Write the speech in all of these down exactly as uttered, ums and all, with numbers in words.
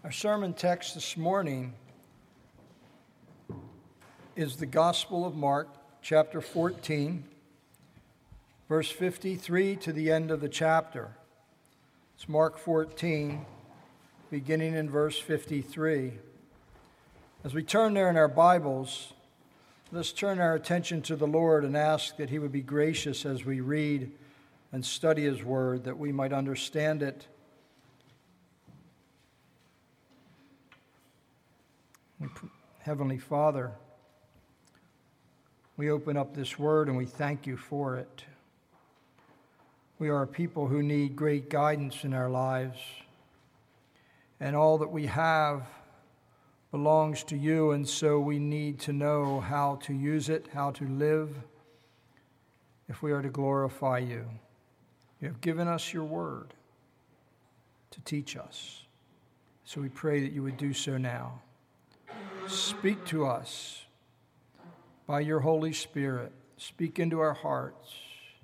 Our sermon text this morning is the Gospel of Mark, chapter fourteen, verse fifty-three to the end of the chapter. It's Mark fourteen, beginning in verse fifty-three. As we turn there in our Bibles, let's turn our attention to the Lord and ask that He would be gracious as we read and study His Word, that we might understand it. Heavenly Father, we open up this Word and we thank You for it. We are a people who need great guidance in our lives, and all that we have belongs to You, and so we need to know how to use it, how to live, if we are to glorify You. You have given us Your Word to teach us, so we pray that You would do so now. Speak to us by Your Holy Spirit. Speak into our hearts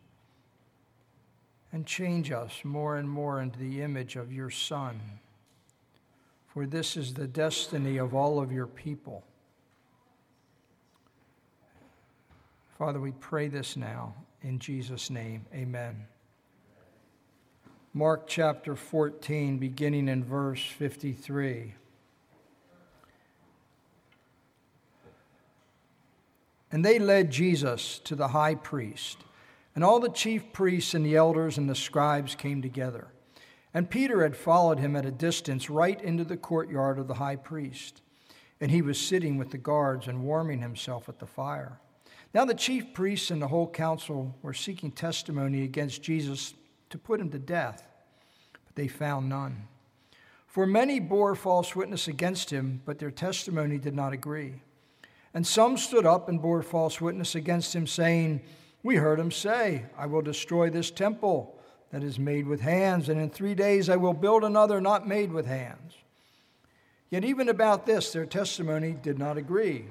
and change us more and more into the image of Your Son. For this is the destiny of all of Your people. Father, we pray this now in Jesus' name. Amen. Mark chapter fourteen, beginning in verse fifty-three. And they led Jesus to the high priest, and all the chief priests and the elders and the scribes came together. And Peter had followed him at a distance right into the courtyard of the high priest, and he was sitting with the guards and warming himself at the fire. Now the chief priests and the whole council were seeking testimony against Jesus to put him to death, but they found none. For many bore false witness against him, but their testimony did not agree. And some stood up and bore false witness against him, saying, "We heard him say, 'I will destroy this temple that is made with hands, and in three days I will build another not made with hands.' Yet even about this their testimony did not agree.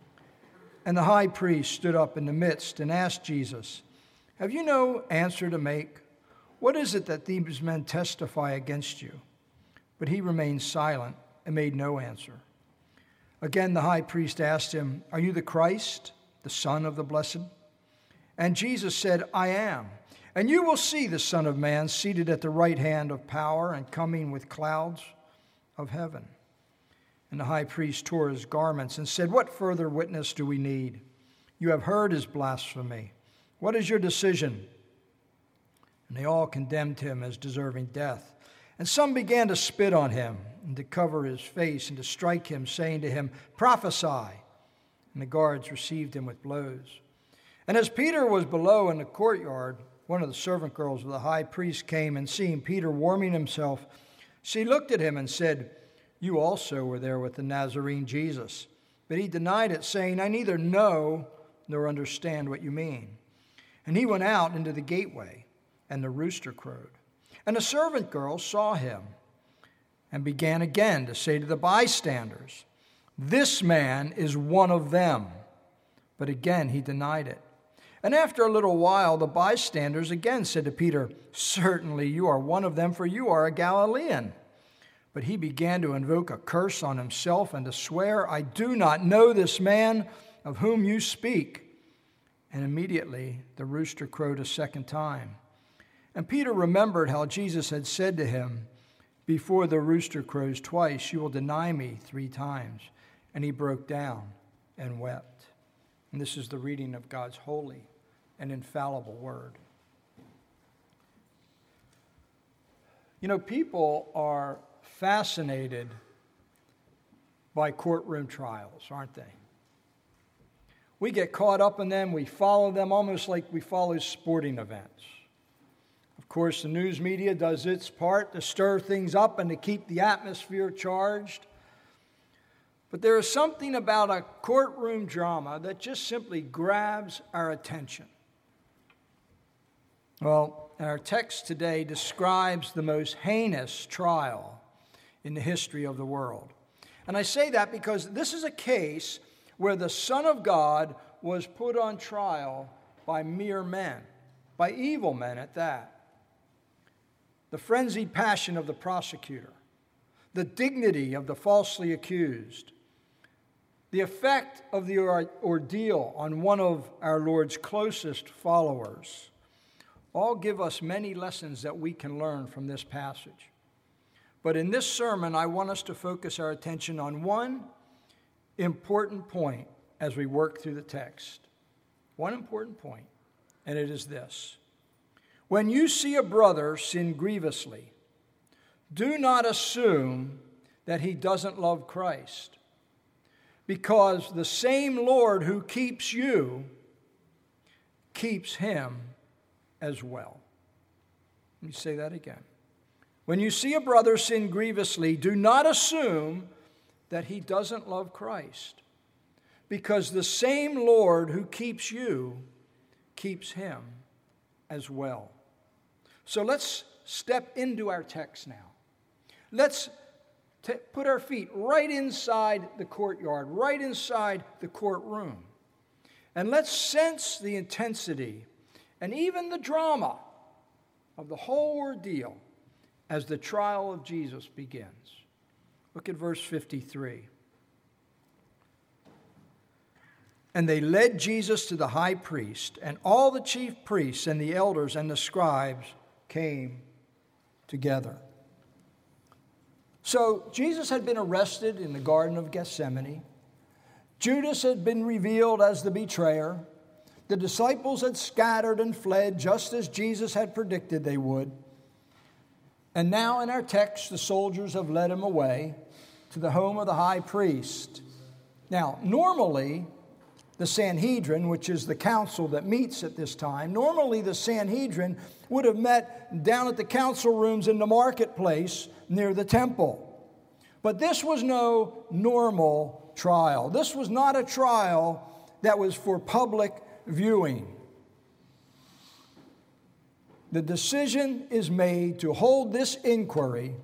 And the high priest stood up in the midst and asked Jesus, 'Have you no answer to make? What is it that these men testify against you?' But he remained silent and made no answer. Again the high priest asked him, 'Are you the Christ, the Son of the Blessed?' And Jesus said, 'I am. And you will see the Son of Man seated at the right hand of power and coming with clouds of heaven.' And the high priest tore his garments and said, 'What further witness do we need? You have heard his blasphemy. What is your decision?' And they all condemned him as deserving death. And some began to spit on him and to cover his face and to strike him, saying to him, 'Prophesy.' And the guards received him with blows. And as Peter was below in the courtyard, one of the servant girls of the high priest came, and seeing Peter warming himself, she looked at him and said, 'You also were there with the Nazarene Jesus.' But he denied it, saying, 'I neither know nor understand what you mean.' And he went out into the gateway, and the rooster crowed. And the servant girl saw him and began again to say to the bystanders, 'This man is one of them.' But again he denied it. And after a little while, the bystanders again said to Peter, 'Certainly you are one of them, for you are a Galilean.' But he began to invoke a curse on himself and to swear, 'I do not know this man of whom you speak.' And immediately the rooster crowed a second time. And Peter remembered how Jesus had said to him, 'Before the rooster crows twice, you will deny me three times.' And he broke down and wept." And this is the reading of God's holy and infallible word. You know, people are fascinated by courtroom trials, aren't they? We get caught up in them. We follow them almost like we follow sporting events. Of course, the news media does its part to stir things up and to keep the atmosphere charged. But there is something about a courtroom drama that just simply grabs our attention. Well, our text today describes the most heinous trial in the history of the world. And I say that because this is a case where the Son of God was put on trial by mere men, by evil men at that. The frenzied passion of the prosecutor, the dignity of the falsely accused, the effect of the ordeal on one of our Lord's closest followers, all give us many lessons that we can learn from this passage. But in this sermon, I want us to focus our attention on one important point as we work through the text. One important point, and it is this. When you see a brother sin grievously, do not assume that he doesn't love Christ, because the same Lord who keeps you keeps him as well. Let me say that again. When you see a brother sin grievously, do not assume that he doesn't love Christ, because the same Lord who keeps you keeps him as well. So let's step into our text now. Let's t- put our feet right inside the courtyard, right inside the courtroom. And let's sense the intensity and even the drama of the whole ordeal as the trial of Jesus begins. Look at verse fifty-three. And they led Jesus to the high priest, and all the chief priests and the elders and the scribes came together. So Jesus had been arrested in the Garden of Gethsemane. Judas had been revealed as the betrayer. The disciples had scattered and fled just as Jesus had predicted they would. And now in our text, the soldiers have led him away to the home of the high priest. Now, normally, the Sanhedrin, which is the council that meets at this time, normally the Sanhedrin would have met down at the council rooms in the marketplace near the temple. But this was no normal trial. This was not a trial that was for public viewing. The decision is made to hold this inquiry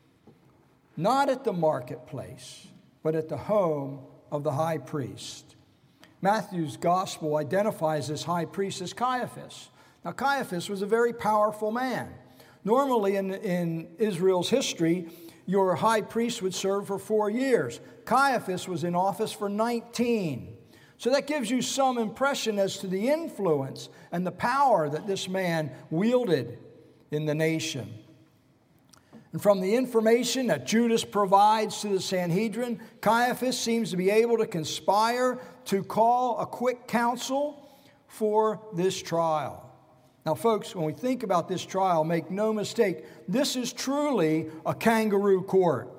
not at the marketplace, but at the home of the high priest. Matthew's gospel identifies this high priest as Caiaphas. Now, Caiaphas was a very powerful man. Normally in, in Israel's history, your high priest would serve for four years. Caiaphas was in office for nineteen. So that gives you some impression as to the influence and the power that this man wielded in the nation. And from the information that Judas provides to the Sanhedrin, Caiaphas seems to be able to conspire to call a quick council for this trial. Now, folks, when we think about this trial, make no mistake, this is truly a kangaroo court.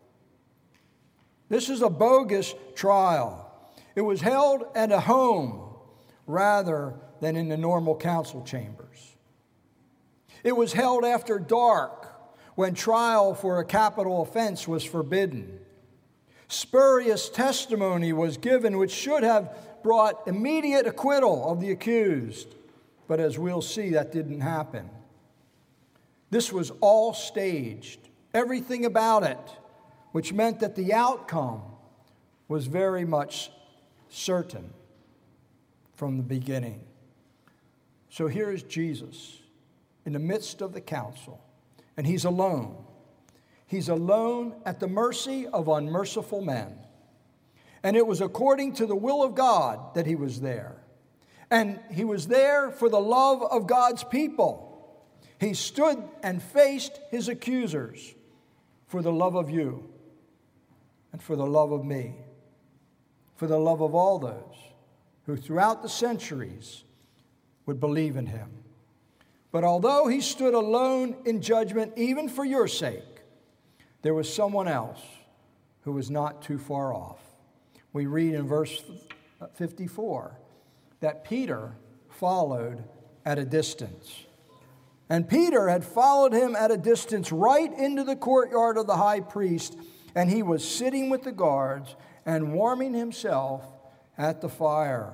This is a bogus trial. It was held at a home rather than in the normal council chambers. It was held after dark when trial for a capital offense was forbidden. Spurious testimony was given which should have brought immediate acquittal of the accused. But as we'll see, that didn't happen. This was all staged, everything about it, which meant that the outcome was very much certain from the beginning. So here is Jesus in the midst of the council, and he's alone. He's alone at the mercy of unmerciful men. And it was according to the will of God that he was there. And he was there for the love of God's people. He stood and faced his accusers for the love of you and for the love of me, for the love of all those who throughout the centuries would believe in him. But although he stood alone in judgment, even for your sake, there was someone else who was not too far off. We read in verse fifty-four that Peter followed at a distance. And Peter had followed him at a distance right into the courtyard of the high priest, and he was sitting with the guards and warming himself at the fire.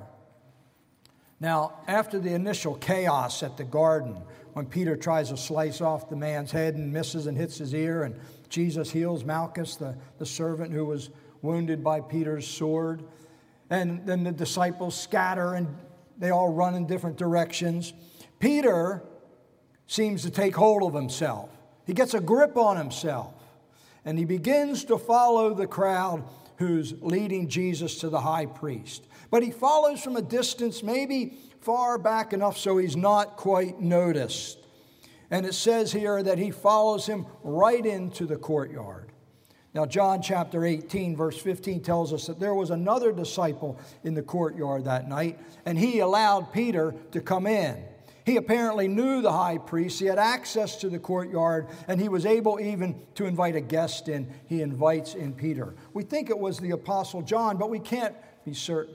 Now, after the initial chaos at the garden, when Peter tries to slice off the man's head and misses and hits his ear, and Jesus heals Malchus, the, the servant who was wounded by Peter's sword, and then the disciples scatter and they all run in different directions, Peter seems to take hold of himself. He gets a grip on himself. And he begins to follow the crowd who's leading Jesus to the high priest. But he follows from a distance, maybe far back enough so he's not quite noticed. And it says here that he follows him right into the courtyard. Now, John chapter eighteen, verse fifteen tells us that there was another disciple in the courtyard that night, and he allowed Peter to come in. He apparently knew the high priest. He had access to the courtyard, and he was able even to invite a guest in. He invites in Peter. We think it was the Apostle John, but we can't be certain.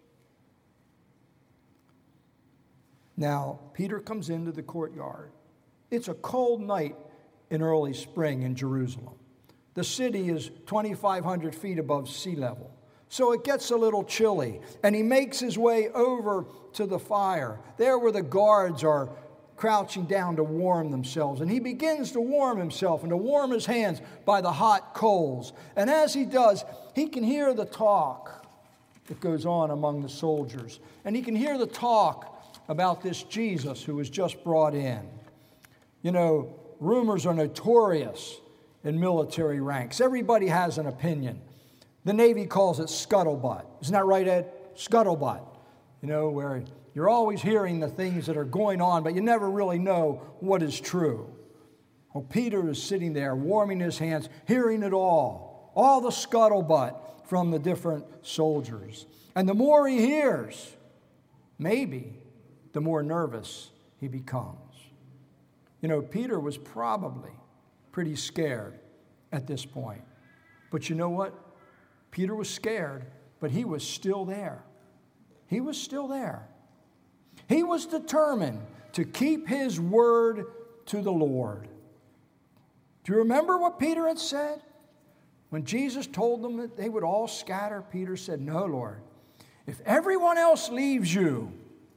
Now, Peter comes into the courtyard. It's a cold night in early spring in Jerusalem. The city is twenty-five hundred feet above sea level, so it gets a little chilly. And he makes his way over to the fire, there where the guards are crouching down to warm themselves. And he begins to warm himself and to warm his hands by the hot coals. And as he does, he can hear the talk that goes on among the soldiers. And he can hear the talk about this Jesus who was just brought in. You know, rumors are notorious in military ranks. Everybody has an opinion. The Navy calls it scuttlebutt. Isn't that right, Ed? Scuttlebutt. You know, where you're always hearing the things that are going on, but you never really know what is true. Well, Peter is sitting there warming his hands, hearing it all. All the scuttlebutt from the different soldiers. And the more he hears, maybe the more nervous he becomes. You know, Peter was probably pretty scared at this point. But you know what? Peter was scared, but he was still there. He was still there. He was determined to keep his word to the Lord. Do you remember what Peter had said? When Jesus told them that they would all scatter, Peter said, "No, Lord. If everyone else leaves you,"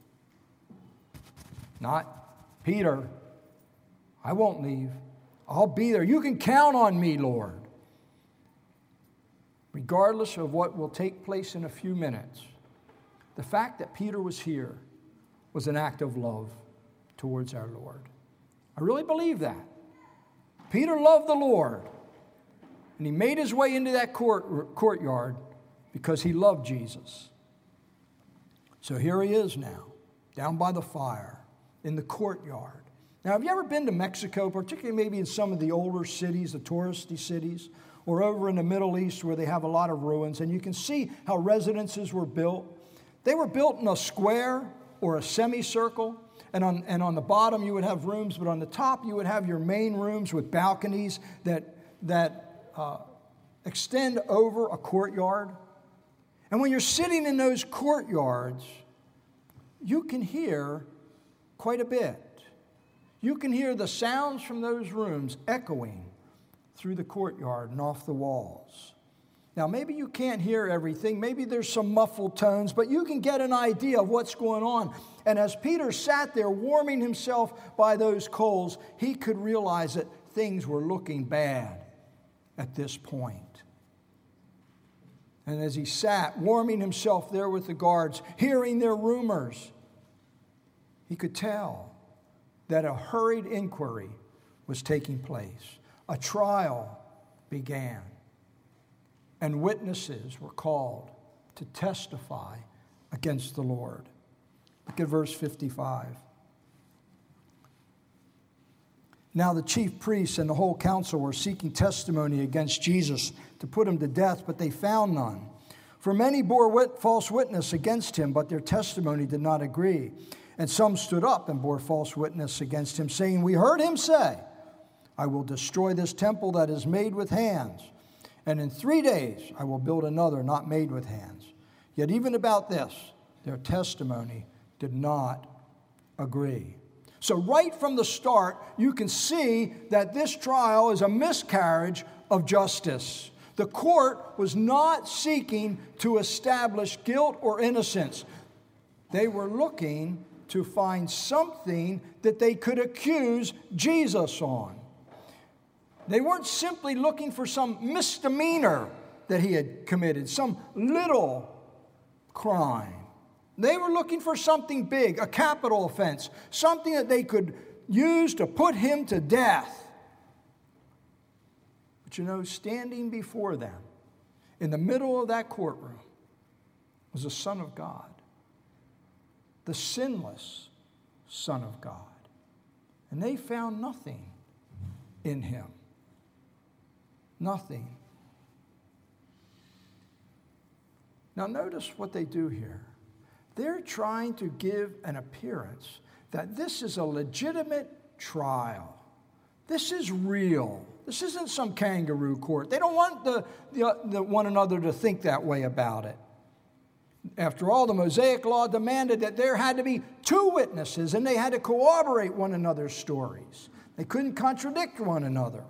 not Peter, "I won't leave. I'll be there. You can count on me, Lord." Regardless of what will take place in a few minutes, the fact that Peter was here was an act of love towards our Lord. I really believe that. Peter loved the Lord, and he made his way into that court, courtyard because he loved Jesus. So here he is now, down by the fire, in the courtyard. Now, have you ever been to Mexico, particularly maybe in some of the older cities, the touristy cities, or over in the Middle East where they have a lot of ruins, and you can see how residences were built? They were built in a square or a semicircle, and on, and on the bottom you would have rooms, but on the top you would have your main rooms with balconies that, that uh, extend over a courtyard. And when you're sitting in those courtyards, you can hear quite a bit. You can hear the sounds from those rooms echoing through the courtyard and off the walls. Now, maybe you can't hear everything. Maybe there's some muffled tones, but you can get an idea of what's going on. And as Peter sat there warming himself by those coals, he could realize that things were looking bad at this point. And as he sat warming himself there with the guards, hearing their rumors, he could tell that a hurried inquiry was taking place. A trial began, and witnesses were called to testify against the Lord. Look at verse fifty-five. Now the chief priests and the whole council were seeking testimony against Jesus to put him to death, but they found none. For many bore wit- false witness against him, but their testimony did not agree. And some stood up and bore false witness against him, saying, "We heard him say, 'I will destroy this temple that is made with hands, and in three days I will build another not made with hands.' Yet even about this, their testimony did not agree." So right from the start, you can see that this trial is a miscarriage of justice. The court was not seeking to establish guilt or innocence. They were looking to find something that they could accuse Jesus on. They weren't simply looking for some misdemeanor that he had committed, some little crime. They were looking for something big, a capital offense, something that they could use to put him to death. But you know, standing before them in the middle of that courtroom was the Son of God, the sinless Son of God. And they found nothing in him. Nothing. Now notice what they do here. They're trying to give an appearance that this is a legitimate trial. This is real. This isn't some kangaroo court. They don't want the, the, the one another to think that way about it. After all, the Mosaic Law demanded that there had to be two witnesses, and they had to corroborate one another's stories. They couldn't contradict one another.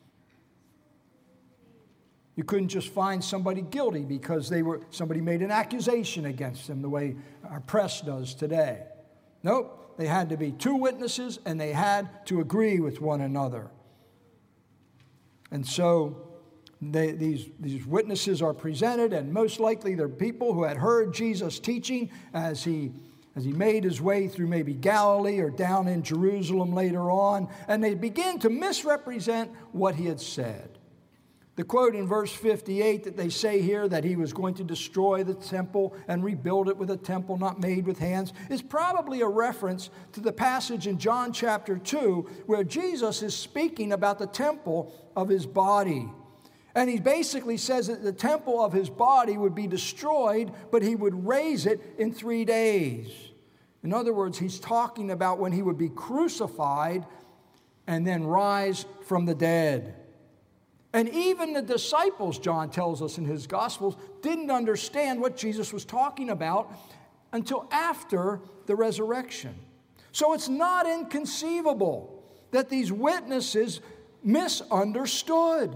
You couldn't just find somebody guilty because they were somebody made an accusation against them the way our press does today. Nope, they had to be two witnesses, and they had to agree with one another. And so they, these, these witnesses are presented, and most likely they're people who had heard Jesus teaching as he, as he made his way through maybe Galilee or down in Jerusalem later on, and they begin to misrepresent what he had said. The quote in verse fifty-eight that they say here, that he was going to destroy the temple and rebuild it with a temple not made with hands, is probably a reference to the passage in John chapter two where Jesus is speaking about the temple of his body. And he basically says that the temple of his body would be destroyed, but he would raise it in three days. In other words, he's talking about when he would be crucified and then rise from the dead. And even the disciples, John tells us in his Gospels, didn't understand what Jesus was talking about until after the resurrection. So it's not inconceivable that these witnesses misunderstood,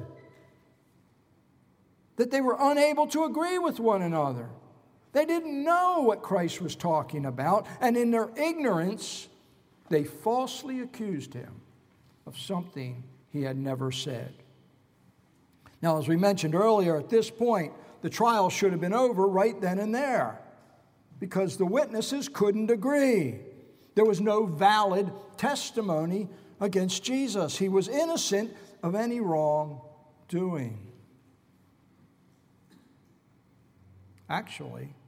that they were unable to agree with one another. They didn't know what Christ was talking about, and in their ignorance, they falsely accused him of something he had never said. Now, as we mentioned earlier, at this point, the trial should have been over right then and there because the witnesses couldn't agree. There was no valid testimony against Jesus. He was innocent of any wrongdoing. Actually,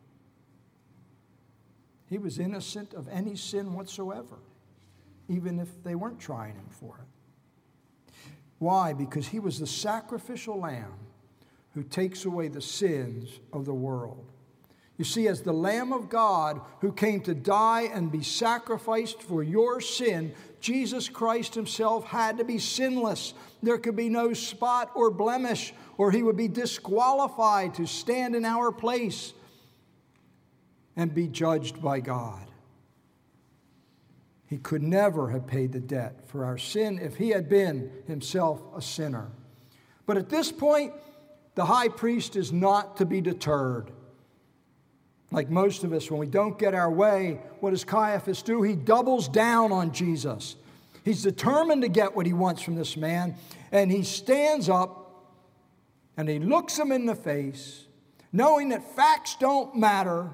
he was innocent of any sin whatsoever, even if they weren't trying him for it. Why? Because he was the sacrificial lamb who takes away the sins of the world. You see, as the Lamb of God who came to die and be sacrificed for your sin, Jesus Christ himself had to be sinless. There could be no spot or blemish, or he would be disqualified to stand in our place and be judged by God. He could never have paid the debt for our sin if he had been himself a sinner. But at this point, the high priest is not to be deterred. Like most of us, when we don't get our way, what does Caiaphas do? He doubles down on Jesus. He's determined to get what he wants from this man, and he stands up and he looks him in the face, knowing that facts don't matter,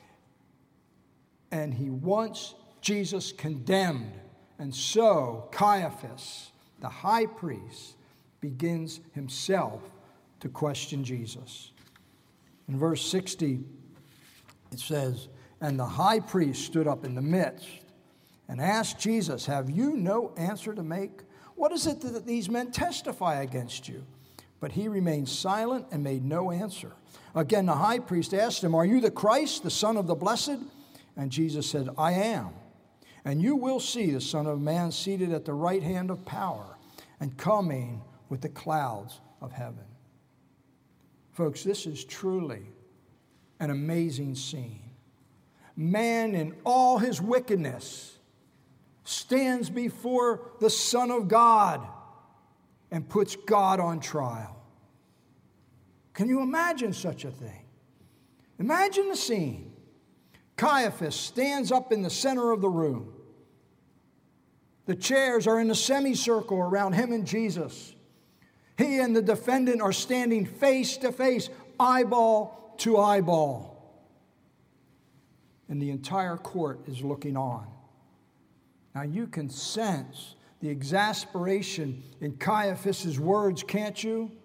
and he wants Jesus condemned. And so Caiaphas, the high priest, begins himself to question Jesus. In verse sixty, it says, "And the high priest stood up in the midst and asked Jesus, 'Have you no answer to make? What is it that these men testify against you?' But he remained silent and made no answer. Again, the high priest asked him, 'Are you the Christ, the Son of the Blessed?' And Jesus said, 'I am. And you will see the Son of Man seated at the right hand of power and coming with the clouds of heaven.'" Folks, this is truly an amazing scene. Man in all his wickedness stands before the Son of God and puts God on trial. Can you imagine such a thing? Imagine the scene. Caiaphas stands up in the center of the room. The chairs are in a semicircle around him and Jesus. He and the defendant are standing face to face, eyeball to eyeball. And the entire court is looking on. Now you can sense the exasperation in Caiaphas' words, can't you?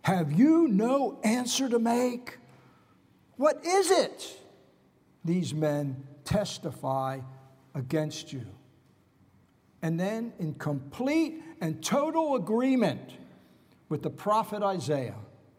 Have you no answer to make? What is it? These men testify against you. And then, in complete and total agreement with the prophet Isaiah,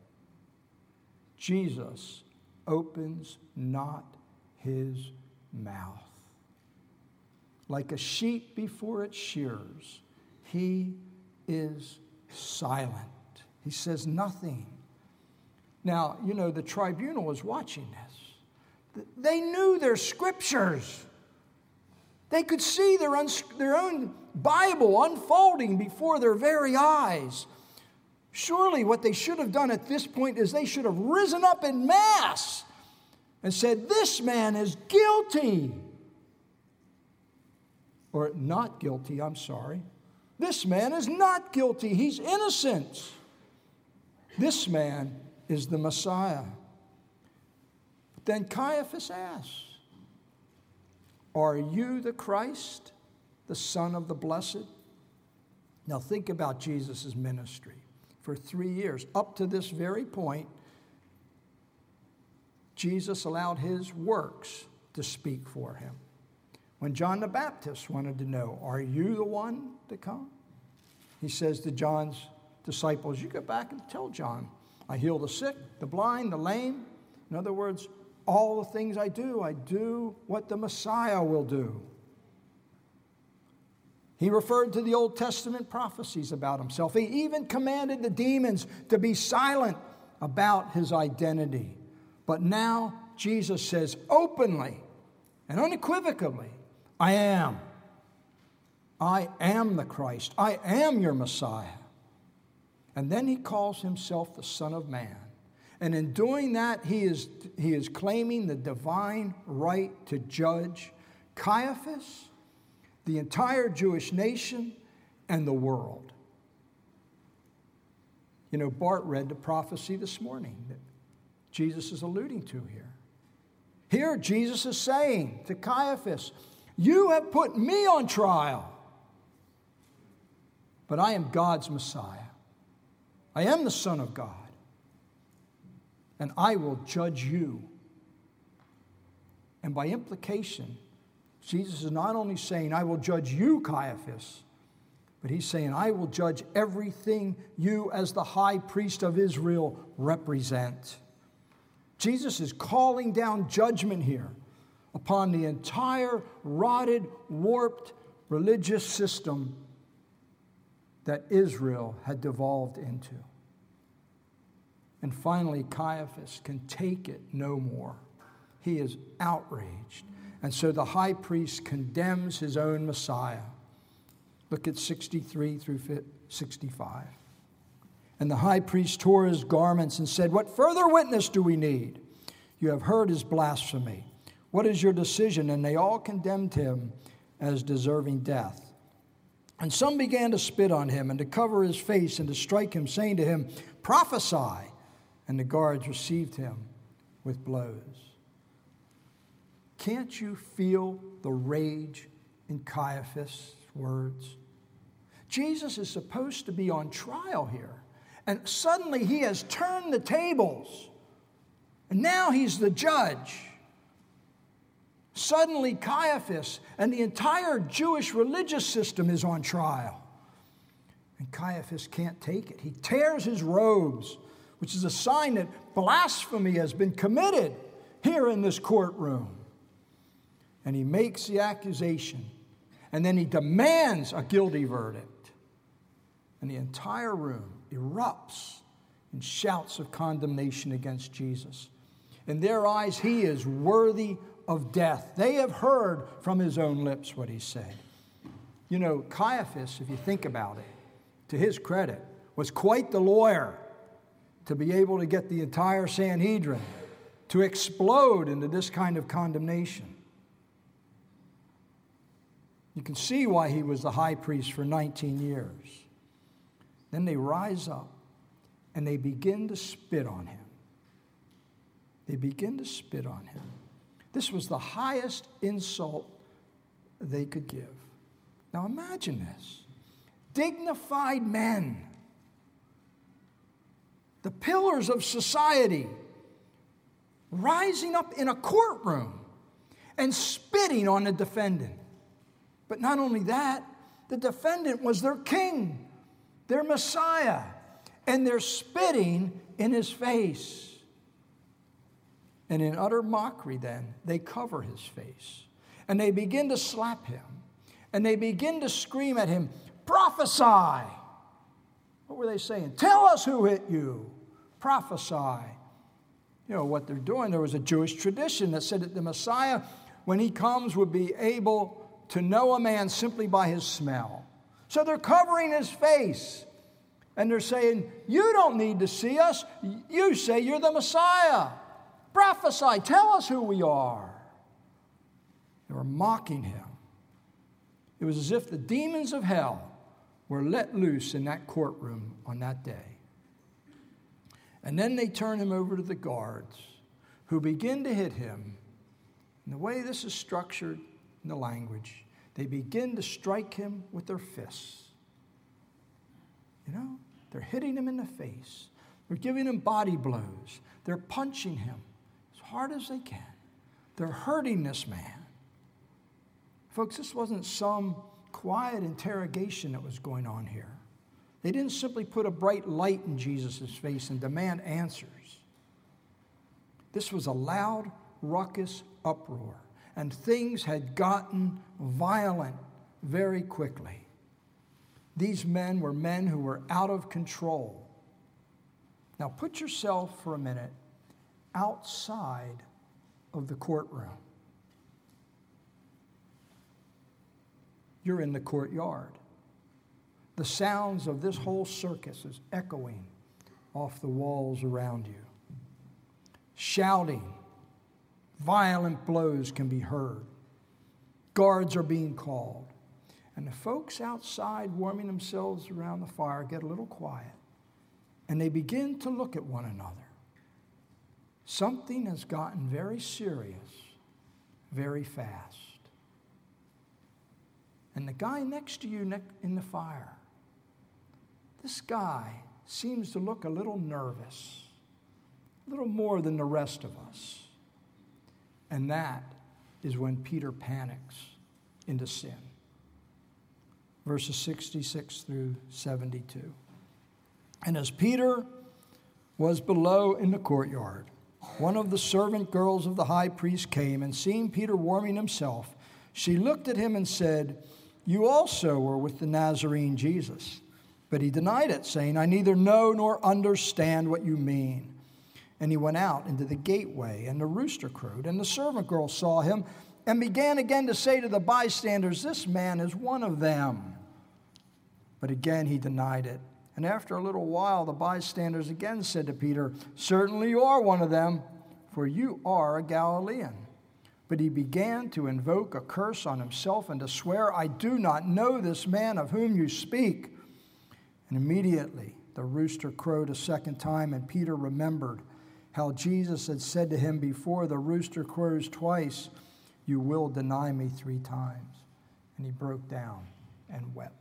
Jesus opens not his mouth. Like a sheep before its shearers, he is silent. He says nothing. Now, you know, the tribunal was watching this. They knew their scriptures. They could see their, uns- their own Bible unfolding before their very eyes. Surely what they should have done at this point is they should have risen up in mass and said, this man is guilty. Or not guilty, I'm sorry. This man is not guilty. He's innocent. This man is the Messiah. But then Caiaphas asks, are you the Christ, the Son of the Blessed? Now think about Jesus' ministry. For three years, up to this very point, Jesus allowed his works to speak for him. When John the Baptist wanted to know, are you the one to come? He says to John's disciples, you go back and tell John, I heal the sick, the blind, the lame. In other words, all the things I do, I do what the Messiah will do. He referred to the Old Testament prophecies about himself. He even commanded the demons to be silent about his identity. But now Jesus says openly and unequivocally, I am. I am the Christ. I am your Messiah. And then he calls himself the Son of Man. And in doing that, he is, he is claiming the divine right to judge Caiaphas, the entire Jewish nation, and the world. You know, Bart read the prophecy this morning that Jesus is alluding to here. Here, Jesus is saying to Caiaphas, you have put me on trial, but I am God's Messiah. I am the Son of God, and I will judge you. And by implication, Jesus is not only saying, I will judge you, Caiaphas, but he's saying, I will judge everything you as the high priest of Israel represent. Jesus is calling down judgment here upon the entire rotted, warped religious system that Israel had devolved into. And finally, Caiaphas can take it no more. He is outraged. And so the high priest condemns his own Messiah. Look at sixty-three through sixty-five. And the high priest tore his garments and said, what further witness do we need? You have heard his blasphemy. What is your decision? And they all condemned him as deserving death. And some began to spit on him and to cover his face and to strike him, saying to him, prophesy. And the guards received him with blows. Can't you feel the rage in Caiaphas' words? Jesus is supposed to be on trial here. And suddenly he has turned the tables. And now he's the judge. Suddenly Caiaphas and the entire Jewish religious system is on trial. And Caiaphas can't take it. He tears his robes, which is a sign that blasphemy has been committed here in this courtroom. And he makes the accusation. And then he demands a guilty verdict. And the entire room erupts in shouts of condemnation against Jesus. In their eyes, he is worthy of death. They have heard from his own lips what he said. You know, Caiaphas, if you think about it, to his credit, was quite the lawyer to be able to get the entire Sanhedrin to explode into this kind of condemnation. You can see why he was the high priest for nineteen years. Then they rise up and they begin to spit on him. They begin to spit on him. This was the highest insult they could give. Now imagine this. Dignified men the pillars of society, rising up in a courtroom and spitting on the defendant. But not only that, the defendant was their king, their Messiah, and they're spitting in his face. And in utter mockery then, they cover his face. And they begin to slap him. And they begin to scream at him, prophesy. What were they saying? Tell us who hit you. Prophesy. You know what they're doing. There was a Jewish tradition that said that the Messiah, when he comes, would be able to know a man simply by his smell. So they're covering his face. And they're saying, you don't need to see us. You say you're the Messiah. Prophesy. Tell us who we are. They were mocking him. It was as if the demons of hell were let loose in that courtroom on that day. And then they turn him over to the guards, who begin to hit him. And the way this is structured in the language, they begin to strike him with their fists. You know, they're hitting him in the face. They're giving him body blows. They're punching him as hard as they can. They're hurting this man. Folks, this wasn't some quiet interrogation that was going on here. They didn't simply put a bright light in Jesus' face and demand answers. This was a loud, ruckus uproar, and things had gotten violent very quickly. These men were men who were out of control. Now put yourself for a minute outside of the courtroom. You're in the courtyard. The sounds of this whole circus is echoing off the walls around you. Shouting, violent blows can be heard. Guards are being called. And the folks outside warming themselves around the fire get a little quiet. And they begin to look at one another. Something has gotten very serious very fast. And the guy next to you in the fire, this guy seems to look a little nervous, a little more than the rest of us. And that is when Peter panics into sin. Verses sixty-six through seventy-two. And as Peter was below in the courtyard, one of the servant girls of the high priest came, and seeing Peter warming himself, she looked at him and said, "You also were with the Nazarene Jesus." But he denied it, saying, "I neither know nor understand what you mean." And he went out into the gateway, and the rooster crowed. And the servant girl saw him and began again to say to the bystanders, "This man is one of them." But again he denied it. And after a little while, the bystanders again said to Peter, "Certainly you are one of them, for you are a Galilean." But he began to invoke a curse on himself and to swear, "I do not know this man of whom you speak." And immediately the rooster crowed a second time, and Peter remembered how Jesus had said to him, "Before the rooster crows twice, you will deny me three times." And he broke down and wept.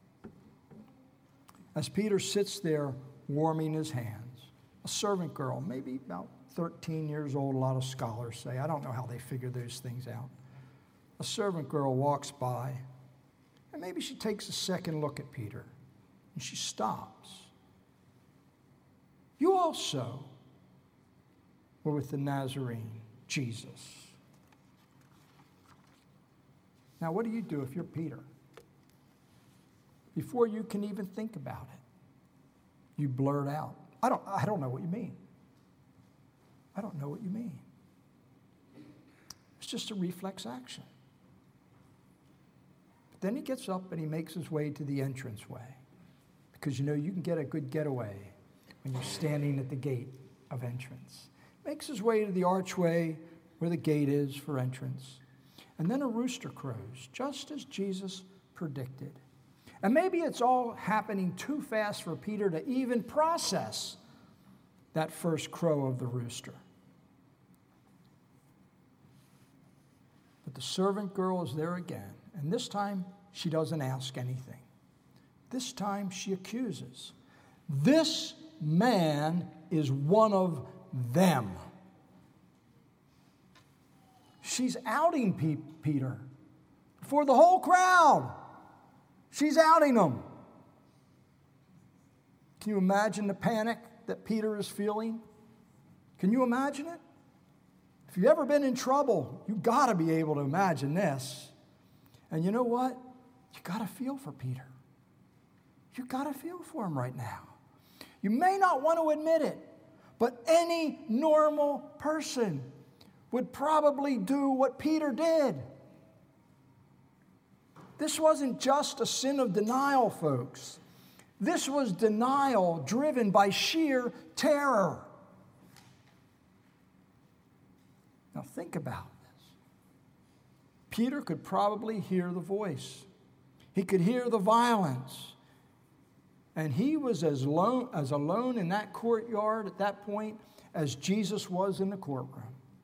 As Peter sits there warming his hands, a servant girl, maybe about thirteen years old, a lot of scholars say, I don't know how they figure those things out. A servant girl walks by, and maybe she takes a second look at Peter, and she stops. "You also were with the Nazarene, Jesus." Now, what do you do if you're Peter? Before you can even think about it, you blurt out, I don't, I don't know what you mean. I don't know what you mean. It's just a reflex action. But then he gets up and he makes his way to the entranceway. Because, you know, you can get a good getaway when you're standing at the gate of entrance. Makes his way to the archway where the gate is for entrance. And then a rooster crows, just as Jesus predicted. And maybe it's all happening too fast for Peter to even process that first crow of the rooster. But the servant girl is there again, and this time she doesn't ask anything. This time she accuses. "This man is one of them. She's outing P- Peter before the whole crowd. She's outing him. Can you imagine the panic that Peter is feeling? Can you imagine it? If you've ever been in trouble, you've got to be able to imagine this. And you know what? You've got to feel for Peter. You've got to feel for him right now. You may not want to admit it, but any normal person would probably do what Peter did. This wasn't just a sin of denial, folks. This was denial driven by sheer terror. Now think about this. Peter could probably hear the voice. He could hear the violence. And he was as alone, as alone in that courtyard at that point as Jesus was in the courtroom.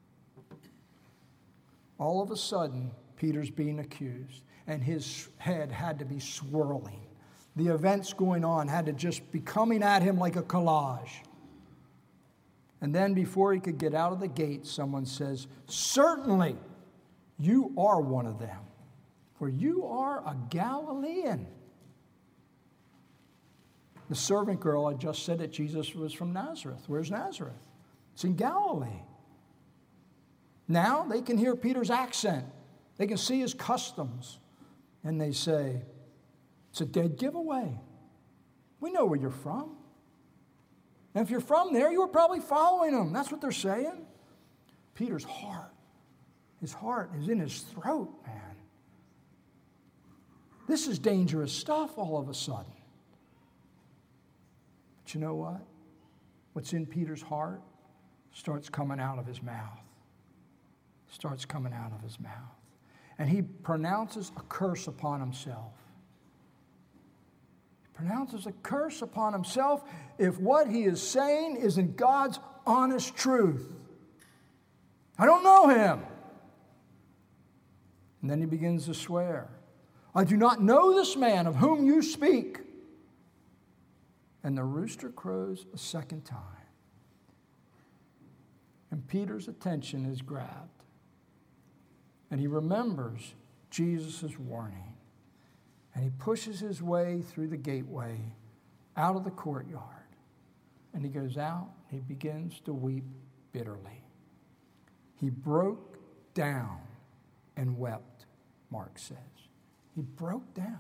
All of a sudden, Peter's being accused, and his head had to be swirling. The events going on had to just be coming at him like a collage. And then before he could get out of the gate, someone says, "Certainly, you are one of them, for you are a Galilean." The servant girl had just said that Jesus was from Nazareth. Where's Nazareth? It's in Galilee. Now they can hear Peter's accent. They can see his customs. And they say, it's a dead giveaway. We know where you're from. And if you're from there, you were probably following him. That's what they're saying. Peter's heart, his heart is in his throat, man. This is dangerous stuff all of a sudden. But you know what? What's in Peter's heart starts coming out of his mouth. Starts coming out of his mouth. And he pronounces a curse upon himself. He pronounces a curse upon himself if what he is saying isn't God's honest truth. I don't know him. And then he begins to swear, I do not know this man of whom you speak. And the rooster crows a second time. And Peter's attention is grabbed. And he remembers Jesus' warning. And he pushes his way through the gateway out of the courtyard. And he goes out, and he begins to weep bitterly. He broke down and wept, Mark says. He broke down.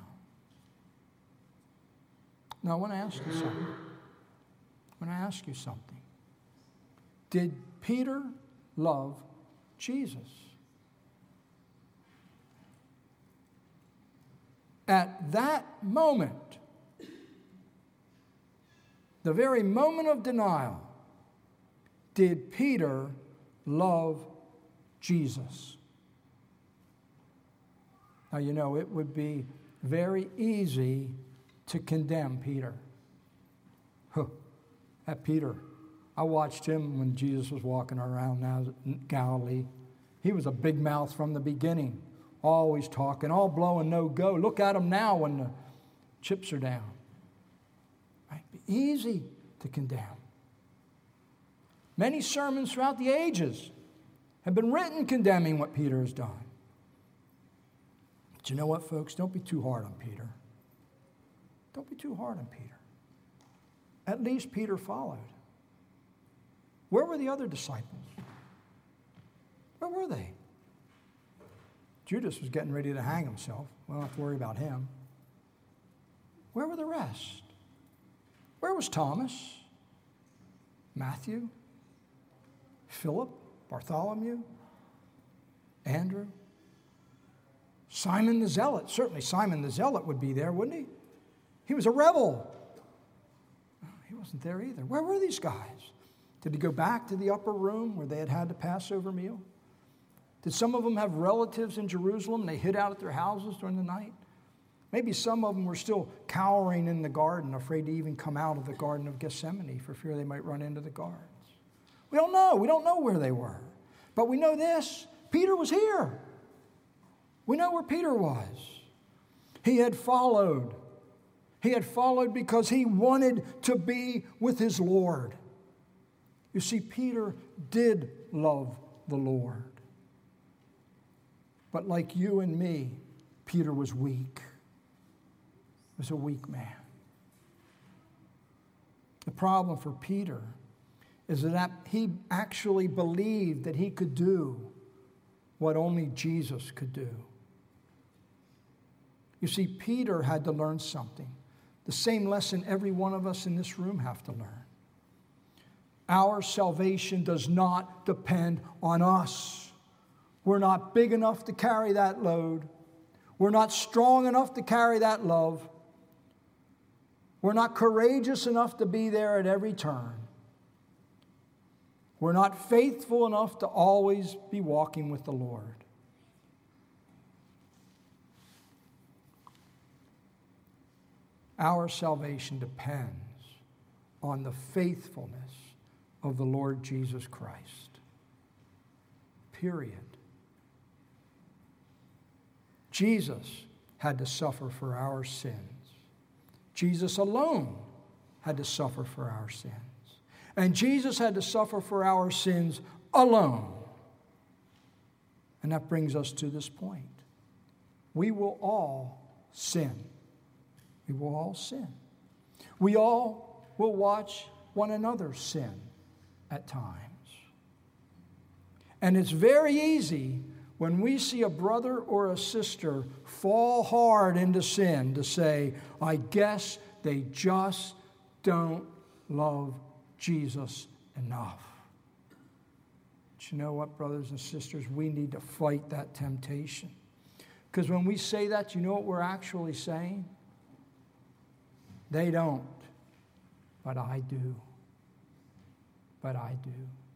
Now, I want to ask you something. I want to ask you something. Did Peter love Jesus? At that moment, the very moment of denial, did Peter love Jesus? Now, you know, it would be very easy to condemn Peter. Huh, that Peter, I watched him when Jesus was walking around now Galilee. He was a big mouth from the beginning. Always talking, all blow and no go. Look at him now when the chips are down. Right? Be easy to condemn. Many sermons throughout the ages have been written condemning what Peter has done. But you know what, folks? Don't be too hard on Peter. Don't be too hard on Peter. At least Peter followed. Where were the other disciples? Where were they? Judas was getting ready to hang himself. We don't have to worry about him. Where were the rest? Where was Thomas? Matthew? Philip? Bartholomew? Andrew? Simon the Zealot. Certainly Simon the Zealot would be there, wouldn't he? He was a rebel. He wasn't there either. Where were these guys? Did he go back to the upper room where they had had the Passover meal? Did some of them have relatives in Jerusalem and they hid out at their houses during the night? Maybe some of them were still cowering in the garden, afraid to even come out of the Garden of Gethsemane for fear they might run into the guards. We don't know. We don't know where they were. But we know this. Peter was here. We know where Peter was. He had followed. He had followed because he wanted to be with his Lord. You see, Peter did love the Lord. But like you and me, Peter was weak. He was a weak man. The problem for Peter is that he actually believed that he could do what only Jesus could do. You see, Peter had to learn something. The same lesson every one of us in this room have to learn. Our salvation does not depend on us. We're not big enough to carry that load. We're not strong enough to carry that love. We're not courageous enough to be there at every turn. We're not faithful enough to always be walking with the Lord. Our salvation depends on the faithfulness of the Lord Jesus Christ. Period. Jesus had to suffer for our sins. Jesus alone had to suffer for our sins. And Jesus had to suffer for our sins alone. And that brings us to this point. We will all sin. We will all sin. We all will watch one another sin at times. And it's very easy when we see a brother or a sister fall hard into sin to say, I guess they just don't love Jesus enough. But you know what, brothers and sisters? We need to fight that temptation. Because when we say that, you know what we're actually saying? They don't, but I do. But I do.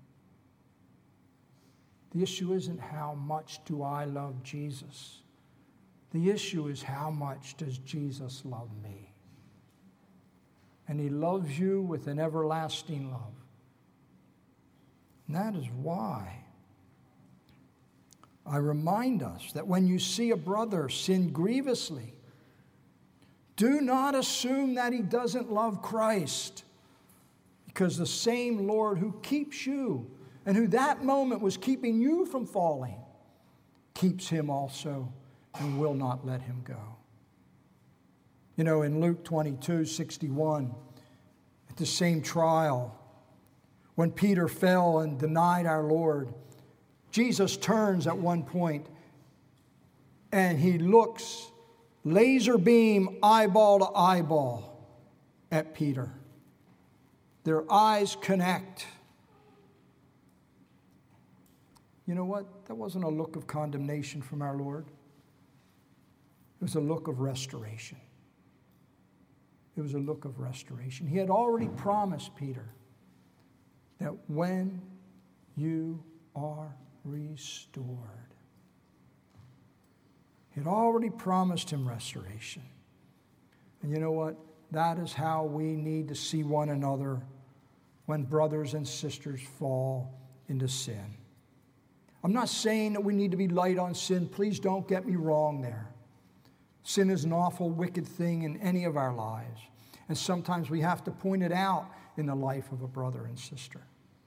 The issue isn't how much do I love Jesus. The issue is how much does Jesus love me? And he loves you with an everlasting love. And that is why I remind us that when you see a brother sin grievously, do not assume that he doesn't love Christ, because the same Lord who keeps you and who that moment was keeping you from falling keeps him also and will not let him go. You know, in Luke twenty-two sixty-one, at the same trial, when Peter fell and denied our Lord, Jesus turns at one point and he looks laser beam, eyeball to eyeball at Peter. Their eyes connect. You know what? That wasn't a look of condemnation from our Lord. It was a look of restoration. It was a look of restoration. He had already promised Peter that when you are restored, he had already promised him restoration. And you know what? That is how we need to see one another when brothers and sisters fall into sin. I'm not saying that we need to be light on sin. Please don't get me wrong there. Sin is an awful, wicked thing in any of our lives. And sometimes we have to point it out in the life of a brother and sister.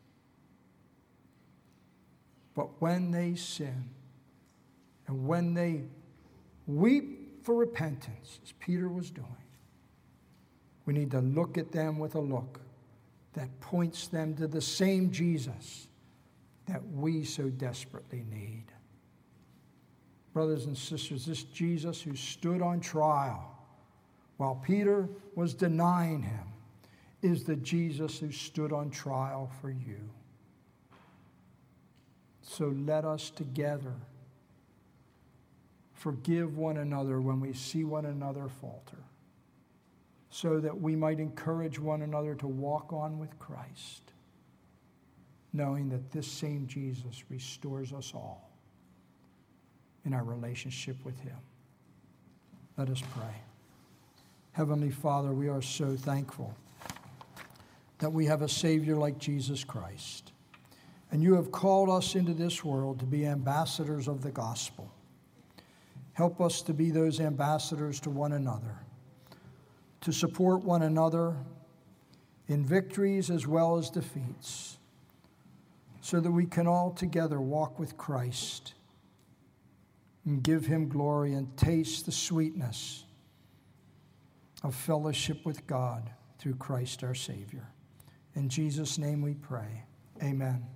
But when they sin, and when they weep for repentance, as Peter was doing, we need to look at them with a look that points them to the same Jesus that we so desperately need. Brothers and sisters, this Jesus who stood on trial while Peter was denying him is the Jesus who stood on trial for you. So let us together forgive one another when we see one another falter, so that we might encourage one another to walk on with Christ, knowing that this same Jesus restores us all in our relationship with him. Let us pray. Heavenly Father, we are so thankful that we have a Savior like Jesus Christ. And you have called us into this world to be ambassadors of the gospel. Help us to be those ambassadors to one another. to support one another in victories as well as defeats, so that we can all together walk with Christ and give him glory and taste the sweetness of fellowship with God through Christ our Savior. In Jesus' name we pray. Amen.